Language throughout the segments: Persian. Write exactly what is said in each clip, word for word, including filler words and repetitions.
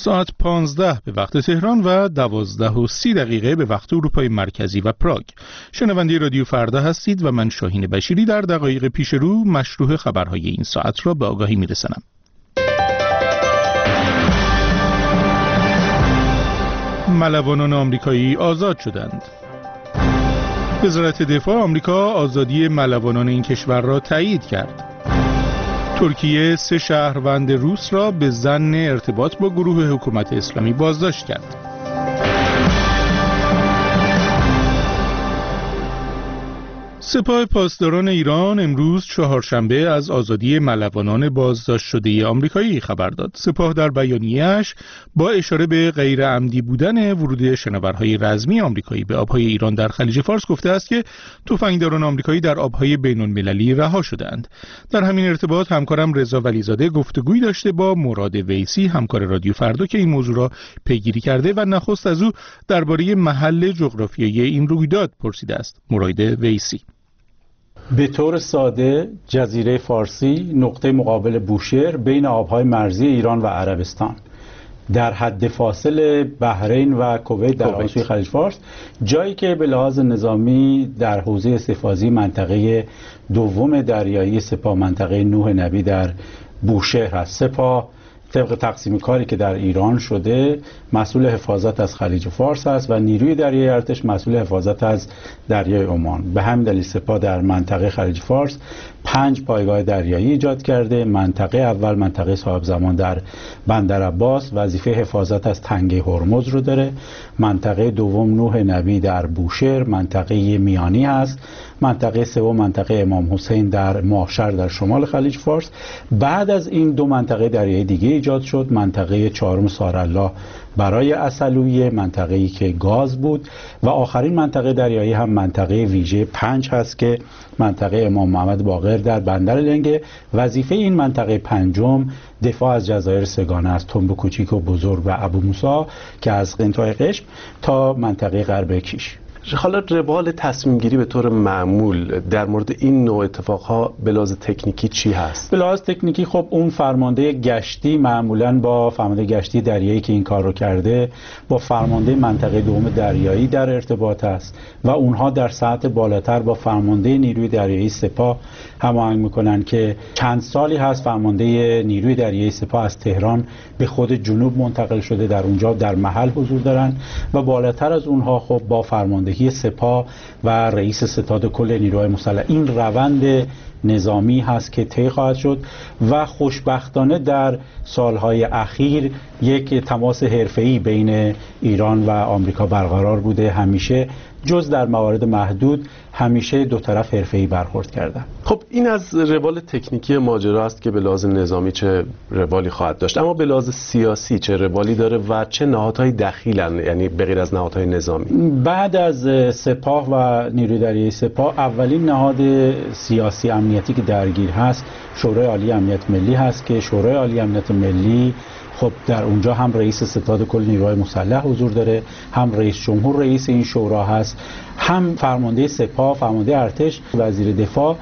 ساعت پانزده به وقت تهران و دوازده و سی دقیقه به وقت اروپای مرکزی و پراگ. شنونده رادیو فردا هستید و من شاهین بشیری در دقایق پیش رو مشروع خبرهای این ساعت را به آگاهی میرسانم. ملوانان آمریکایی آزاد شدند. وزارت دفاع آمریکا آزادی ملوانان این کشور را تایید کرد. ترکیه سه شهروند روس را به ظن ارتباط با گروه حکومت اسلامی بازداشت کرد. سپاه پاسداران ایران امروز چهارشنبه از آزادی ملوانان بازداشت شده آمریکایی خبر داد. سپاه در بیانیه‌اش با اشاره به غیر عمدی بودن ورود شناورهای رزمی آمریکایی به آبهای ایران در خلیج فارس گفته است که تفنگداران آمریکایی در آبهای بین‌المللی رها شدند. در همین ارتباط همکارم رضا ولیزاده گفتگویی داشته با مراد ویسی، همکار رادیو فردا، که این موضوع را پیگیری کرده و نخست از او درباره محل جغرافیایی این رویداد پرسیده است. مراد ویسی: به طور ساده جزیره فارسی نقطه مقابل بوشهر بین آبهای مرزی ایران و عربستان در حد فاصل بحرین و کویت در آبهای خلیج فارس، جایی که به لحاظ نظامی در حوزه استفاضی منطقه دوم دریایی سپاه، منطقه نوح نبی در بوشهر است. سپاه طبق تقسیم کاری که در ایران شده مسئول حفاظت از خلیج فارس است و نیروی دریایی ارتش مسئول حفاظت از دریای عمان. به همین دلیل سپاه در منطقه خلیج فارس پنج پایگاه دریایی ایجاد کرده. منطقه اول، منطقه صاحب زمان در بندر عباس، وظیفه حفاظت از تنگه هرمز رو داره. منطقه دوم نوح نبی در بوشهر، منطقه میانی هست. منطقه سوم منطقه امام حسین در ماهشهر در شمال خلیج فارس. بعد از این دو منطقه دریایی دیگه ایجاد شد. منطقه چهارم سارالله برای عسلویه، منطقه‌ای که گاز بود، و آخرین منطقه دریایی هم منطقه ویژه پنج هست که منطقه امام محمد باقر در بندر لنگه. وظیفه این منطقه پنجم دفاع از جزایر سگانه است، تنب کوچیک و بزرگ و ابو موسی که از قنطای قشم تا منطقه غرب کیش. حالا روال تصمیم گیری به طور معمول در مورد این نوع اتفاقها به لحاظ تکنیکی چی هست؟ به لحاظ تکنیکی خب اون فرمانده گشتی معمولاً با فرمانده گشتی دریایی که این کار رو کرده با فرمانده منطقه دوم دریایی در ارتباط است و اونها در سطح بالاتر با فرمانده نیروی دریایی سپاه هماهنگ میکنن که چند سالی هست فرمانده نیروی دریایی سپاه از تهران به خود جنوب منتقل شده، در اونجا در محل حضور دارن و بالاتر از اونها خب با فرمانده سپاه و رئیس ستاد کل نیروهای مسلح این روند نظامی هست که طی خواهد شد و خوشبختانه در سالهای اخیر یک تماس حرفه‌ای بین ایران و آمریکا برقرار بوده. همیشه جز در موارد محدود همیشه دو طرف حرفه‌ای برخورد کردن. خب این از روال تکنیکی ماجرا است که به لحاظ نظامی چه روالی خواهد داشت، اما به لحاظ سیاسی چه روالی داره و چه نهادهای دخیلن، یعنی به غیر از نهادهای نظامی؟ بعد از سپاه و نیروی دریایی سپاه اولین نهاد سیاسی امنیتی که درگیر هست شورای عالی امنیت ملی هست که شورای عالی امنیت ملی خب در اونجا هم رئیس ستاد کل نیروهای مسلح حضور داره، هم رئیس جمهور رئیس این شورا هست، هم فرمانده سپاه، فرمانده ارتش، وزیر دفاع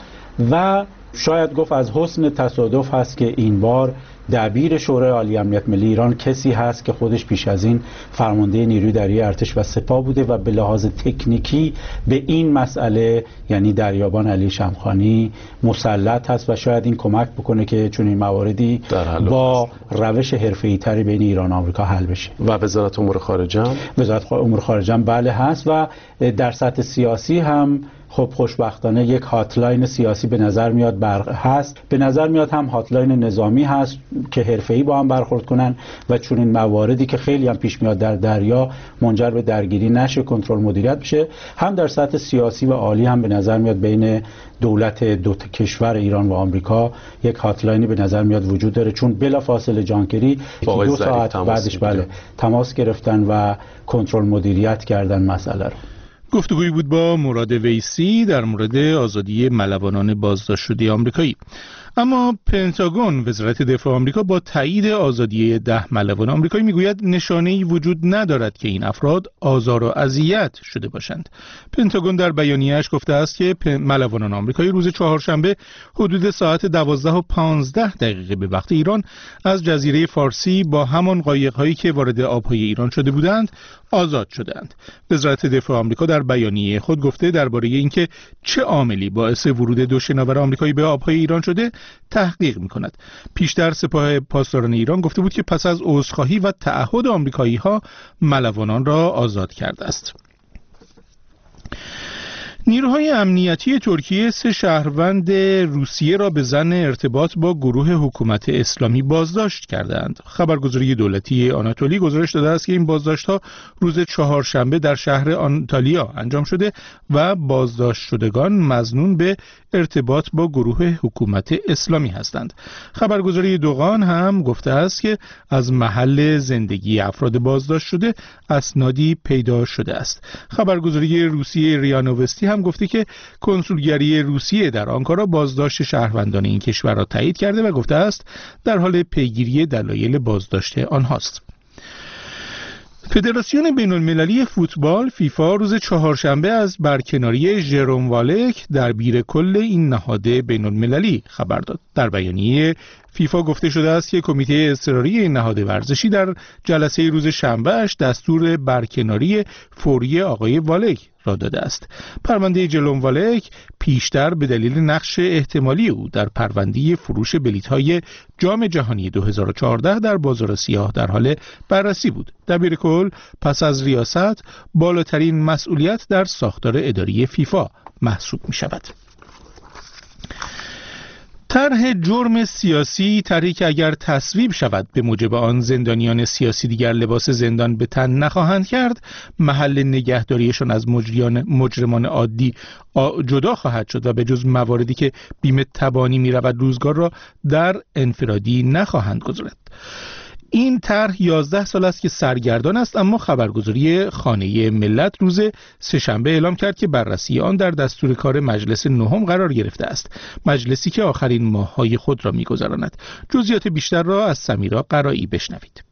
و شاید گفت از حسن تصادف هست که این بار دبیر شورای عالی امنیت ملی ایران کسی هست که خودش پیش از این فرمانده نیروی دریایی ارتش و سپاه بوده و به لحاظ تکنیکی به این مسئله یعنی دریابان علی شمخانی مسلط هست و شاید این کمک بکنه که چون این مواردی با روش حرفه‌ای تری بین ایران و آمریکا حل بشه. و وزارت امور خارجه هم؟ وزارت امور خارجه هم بله هست و در سطح سیاسی هم خب خوشبختانه یک هاتلاین سیاسی به نظر میاد بر هست، به نظر میاد هم هاتلاین نظامی هست که حرفه‌ای با هم برخورد کنن و چون این مواردی که خیلی هم پیش میاد در دریا منجر به درگیری نشه، کنترل مدیریت بشه. هم در سطح سیاسی و عالی هم به نظر میاد بین دولت دو کشور ایران و آمریکا یک هاتلاینی به نظر میاد وجود داره، چون بلافاصله جانکری دو ساعت بعدش بله تماس گرفتن و کنترل مدیریت کردن مسئله رو. گفتگویی بود با مراد ویسی در مورد آزادی ملوانان بازداشت شده آمریکایی. اما پنتاگون، وزارت دفاع آمریکا، با تایید آزادی ده ملوان آمریکایی میگوید نشانه‌ای وجود ندارد که این افراد آزار و اذیت شده باشند. پنتاگون در بیانیه‌اش گفته است که ملوانان آمریکایی روز چهارشنبه حدود ساعت دوازده و پانزده دقیقه به وقت ایران از جزیره فارسی با همان قایق‌هایی که وارد آب‌های ایران شده بودند آزاد شدند. وزارت دفاع آمریکا در بیانیه خود گفته درباره اینکه چه عاملی باعث ورود دو شناور آمریکایی به آب‌های ایران شده تحقیق می‌کند. پیشتر سپاه پاسداران ایران گفته بود که پس از عذرخواهی و تعهد آمریکایی‌ها ملوانان را آزاد کرده است. نیروهای امنیتی ترکیه سه شهروند روسیه را به ظن ارتباط با گروه حکومت اسلامی بازداشت کردند. خبرگزاری دولتی آناتولی گزارش داده است که این بازداشت‌ها روز چهارشنبه در شهر آنتالیا انجام شده و بازداشت شدگان مظنون به ارتباط با گروه حکومت اسلامی هستند. خبرگزاری دوغان هم گفته است که از محل زندگی افراد بازداشت شده اسنادی پیدا شده است. خبرگزاری روسیه ریا نوستی هم گفته که کنسولگری روسیه در آنکارا بازداشت شهروندان این کشور را تایید کرده و گفته است در حال پیگیری دلایل بازداشت آنهاست. فدراسیون بین‌المللی فوتبال فیفا روز چهارشنبه از برکناری ژروم والک دربیر کل این نهاد بین‌المللی خبر داد. در بیانیه فیفا گفته شده است که کمیته اضطراری این نهاد ورزشی در جلسه روز شنبهش دستور برکناری فوری آقای والک را داده است. پرونده ژروم والک پیشتر به دلیل نقش احتمالی او در پرونده فروش بلیط‌های جام جهانی دو هزار و چهارده در بازار سیاه در حال بررسی بود. دبیر کل پس از ریاست بالاترین مسئولیت در ساختار اداری فیفا محسوب می شود. طرح جرم سیاسی، طرحی که اگر تصویب شود به موجب آن زندانیان سیاسی دیگر لباس زندان به تن نخواهند کرد، محل نگهداریشان از مجریان مجرمان عادی جدا خواهد شد و به جز مواردی که بیمه تبانی می رود روزگار را در انفرادی نخواهند گذارد. این طرح یازده سال است که سرگردان است، اما خبرگزاری خانه ملت روز سه‌شنبه اعلام کرد که بررسی آن در دستور کار مجلس نهم قرار گرفته است، مجلسی که آخرین ماه‌های خود را می‌گذراند. جزئیات بیشتر را از سمیرا قرایی بشنوید.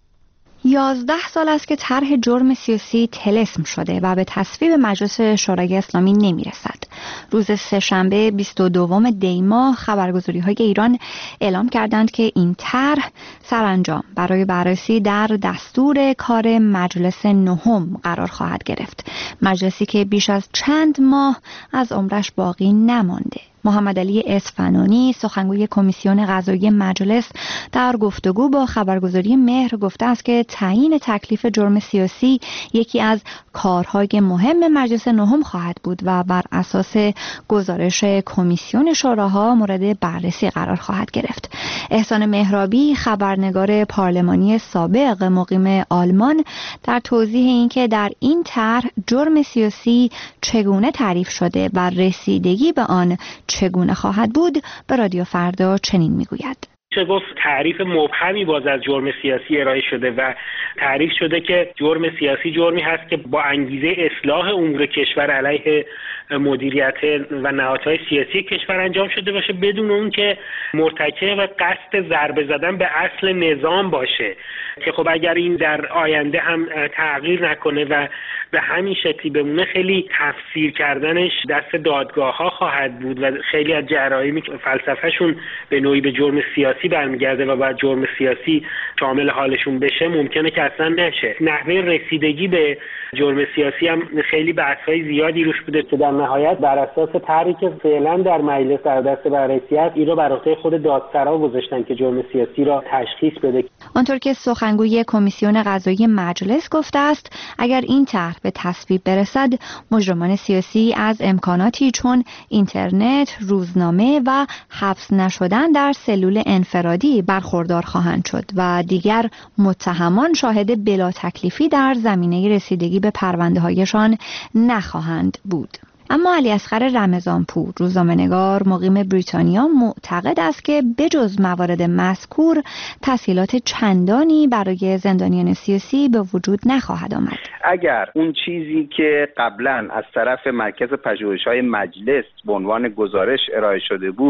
یازده سال است که طرح جرم سیاسی طلسم شده و به تصویب مجلس شورای اسلامی نمی‌رسد. روز سه‌شنبه بیست و دوم دی ماه خبرگزاری‌های ایران اعلام کردند که این طرح سرانجام برای بررسی در دستور کار مجلس نهم قرار خواهد گرفت. مجلسی که بیش از چند ماه از عمرش باقی نمانده. محمد علی اصفهانی، سخنگوی کمیسیون قضایی مجلس، در گفتگو با خبرگزاری مهر گفته است که تعیین تکلیف جرم سیاسی یکی از کارهای مهم مجلس نهم خواهد بود و بر اساس گزارش کمیسیون شوراها مورد بررسی قرار خواهد گرفت. احسان مهرابی، خبرنگار پارلمانی سابق مقیم آلمان، در توضیح اینکه در این طرح جرم سیاسی چگونه تعریف شده و رسیدگی به آن چگونه خواهد بود به رادیو فردا چنین میگوید. چه گفت تعریف مبهمی باز از جرم سیاسی ارائه شده و تعریف شده که جرم سیاسی جرمی هست که با انگیزه اصلاح امور کشور علیه مدیریت و نهادهای سیاسی کشور انجام شده باشه بدون اون که مرتکب و قصد ضربه زدن به اصل نظام باشه، که خب اگر این در آینده هم تغییر نکنه و به همین شکلی بمونه خیلی تفسیر کردنش دست دادگاه ها خواهد بود و خیلی از جرایمی که فلسفهشون به نوعی به جرم سیاسی برمیگرده و بعد جرم سیاسی شامل حالشون بشه ممکنه که اصلا نشه. نحوه رسیدگی به جرم سیاسی هم خیلی بحث‌های زیادی روش بوده که در نهایت بر اساس طرحی که فعلا در مجلس در دست بررسی است این رو بر عهده خود دادسرا گذاشتن که جرم سیاسی را تشخیص بده. آنطور که سخنگوی کمیسیون قضایی مجلس گفته است اگر این طرح به تصویب برسد مجرمان سیاسی از امکاناتی چون اینترنت، روزنامه و حبس نشدن در سلول انفرادی برخوردار خواهند شد و دیگر متهمان شاهد بلا تکلیفی در زمینه رسیدگی به پرونده هایشان نخواهند بود. اما علیاصغر رمضانپور، روزنامه‌نگار مقیم بریتانیا، معتقد است که بجز موارد مذکور تسهیلات چندانی برای زندانیان سیاسی به وجود نخواهد آمد. اگر اون چیزی که قبلا از طرف مرکز پژوهش‌های مجلس به عنوان گزارش ارائه شده بود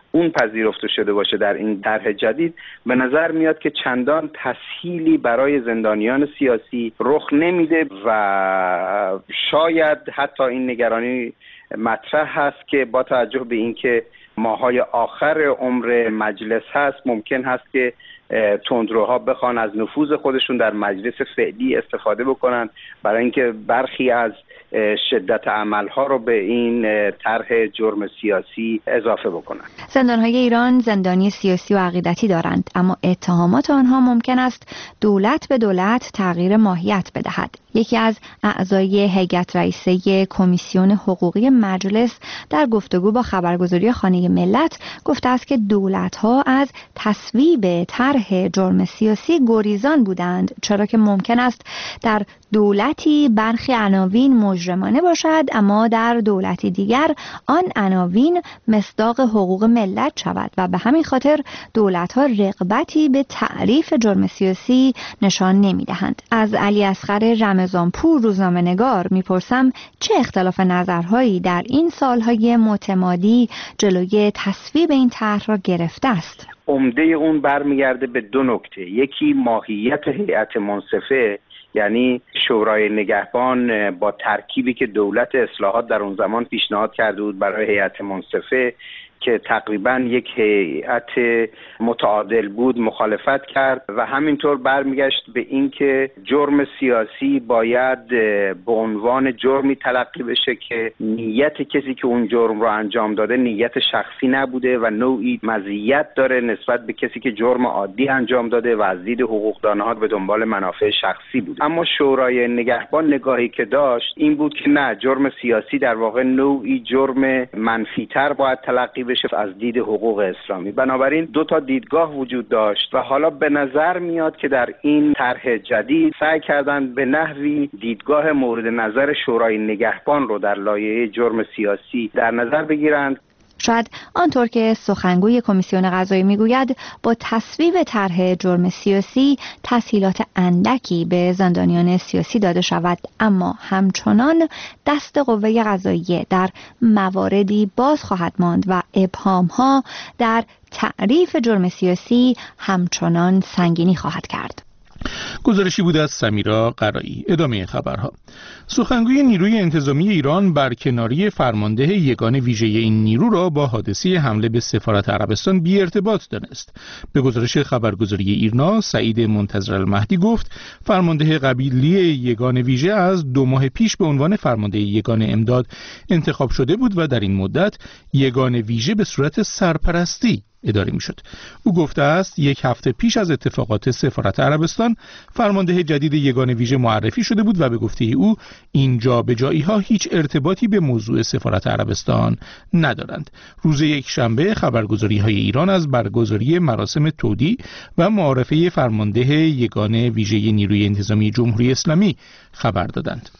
اون پذیرفته شده باشه در این طرح جدید، به نظر میاد که چندان تسهیلی برای زندانیان سیاسی رخ نمیده و شاید حتی این نگرانی مطرح هست که با توجه به اینکه ماهای آخر عمر مجلس هست، ممکن هست که تندروها بخوان از نفوذ خودشون در مجلس فعلی استفاده بکنن برای اینکه برخی از شدت عملها رو به این طرح جرم سیاسی اضافه بکنن. زندانهای ایران زندانی سیاسی و عقیدتی دارند، اما اتهامات آنها ممکن است دولت به دولت تغییر ماهیت بدهد. یکی از اعضای هیئت رئیسه کمیسیون حقوقی مجلس در گفتگو با خبرگزاری خانه ملت گفته است که دولت‌ها از تصویب طرح جرم سیاسی گریزان بودند، چرا که ممکن است در دولتی برخی عناوین مجرمانه باشد اما در دولتی دیگر آن عناوین مصداق حقوق ملت شود و به همین خاطر دولت‌ها رغبتی به تعریف جرم سیاسی نشان نمی‌دهند. از علی اصغر رمضانپور روزنامه‌نگار میپرسم چه اختلاف نظرهایی در این سالهای متمادی جلوی تصویب این طرح را گرفته است؟ عمده اون برمیگرده به دو نکته. یکی ماهیت هیئت منصفه، یعنی شورای نگهبان با ترکیبی که دولت اصلاحات در اون زمان پیشنهاد کرده بود برای هیئت منصفه که تقریبا یک هیئت متعادل بود مخالفت کرد و همینطور برمیگشت به اینکه جرم سیاسی باید به عنوان جرمی تلقی بشه که نیت کسی که اون جرم رو انجام داده نیت شخصی نبوده و نوعی مزیت داره نسبت به کسی که جرم عادی انجام داده و از دید حقوقدانها به دنبال منافع شخصی بود. اما شورای نگهبان نگاهی که داشت این بود که نه، جرم سیاسی در واقع نوعی جرم منفی‌تر باید تلقی بشه از دید حقوق اسلامی. بنابراین دو تا دیدگاه وجود داشت و حالا به نظر میاد که در این طرح جدید سعی کردن به نحوی دیدگاه مورد نظر شورای نگهبان رو در لایحه جرم سیاسی در نظر بگیرند. شاید آنطور که سخنگوی کمیسیون قضایی میگوید با تصویب طرح جرم سیاسی تسهیلات اندکی به زندانیان سیاسی داده شود، اما همچنان دست قوه قضاییه در مواردی باز خواهد ماند و ابهام‌ها در تعریف جرم سیاسی همچنان سنگینی خواهد کرد. گزارشی بود از سمیرا قرایی. ادامه خبرها. سخنگوی نیروی انتظامی ایران برکناری فرمانده یگان ویژه این نیرو را با حادثه حمله به سفارت عربستان بی ارتباط دانست. به گزارش خبرگزاری ایرنا، سعید منتظرالمهدی گفت فرمانده قبیلی یگان ویژه از دو ماه پیش به عنوان فرمانده یگان امداد انتخاب شده بود و در این مدت یگان ویژه به صورت سرپرستی اداره می شد. او گفته است یک هفته پیش از اتفاقات سفارت عربستان فرمانده جدید یگان ویژه معرفی شده بود و به گفته او این جابجایی ها هیچ ارتباطی به موضوع سفارت عربستان ندارند. روز یک شنبه خبرگزاری های ایران از برگزاری مراسم تودیع و معارفه فرمانده یگان ویژه نیروی انتظامی جمهوری اسلامی خبر دادند.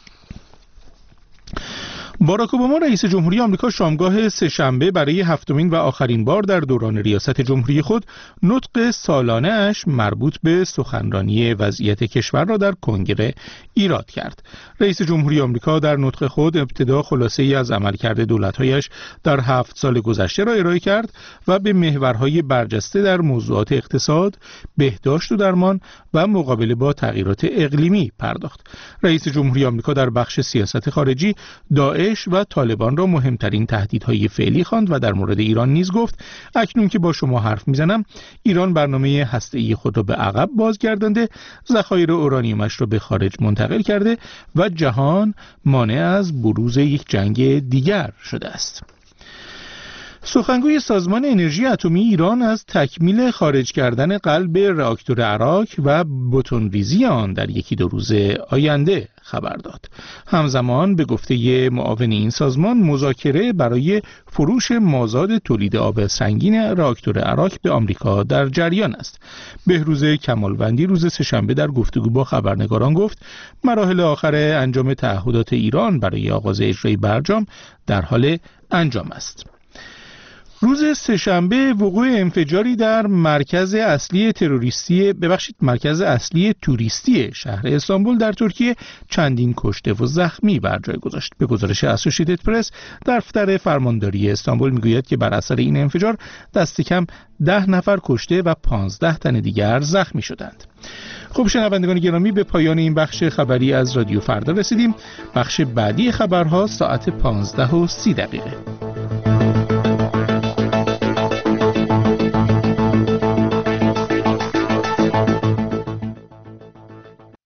باراک اوباما رئیس جمهوری آمریکا شامگاه سه‌شنبه برای هفتمین و آخرین بار در دوران ریاست جمهوری خود نطق سالانه اش مربوط به سخنرانی وضعیت کشور را در کنگره ایراد کرد. رئیس جمهوری آمریکا در نطق خود ابتدا خلاصه‌ای از عملکرد دولت‌هایش در هفت سال گذشته را ارائه کرد و به محورهای برجسته در موضوعات اقتصاد، بهداشت و درمان و مقابله با تغییرات اقلیمی پرداخت. رئیس جمهوری آمریکا در بخش سیاست خارجی داعش و طالبان را مهمترین تهدیدهای فعلی خواند و در مورد ایران نیز گفت اکنون که با شما حرف میزنم ایران برنامه هسته‌ای خود را به عقب بازگردانده، ذخایر اورانیومش را به خارج منتقل کرده و جهان مانع از بروز یک جنگ دیگر شده است. سخنگوی سازمان انرژی اتمی ایران از تکمیل خارج کردن قلب راکتور اراک و بتون‌ریزی آن در یکی دو روز آینده خبر داد. همزمان به گفته معاون این سازمان مذاکره برای فروش مازاد تولید آب سنگین راکتور اراک به آمریکا در جریان است. بهروز کمالوندی روز سه‌شنبه در گفتگو با خبرنگاران گفت مراحل آخر انجام تعهدات ایران برای آغاز اجرای برجام در حال انجام است. روز سه‌شنبه وقوع انفجاری در مرکز اصلی تروریستی ببخشید مرکز اصلی توریستی شهر استانبول در ترکیه چندین کشته و زخمی بر جای گذاشت. به گزارش اسوسییتد پرس، دفتر فرمانداری استانبول میگوید که بر اثر این انفجار دست کم ده نفر کشته و پانزده تن دیگر زخمی شدند. خب شنوندگان گرامی، به پایان این بخش خبری از رادیو فردا رسیدیم. بخش بعدی خبرها ساعت پانزده و سی دقیقه.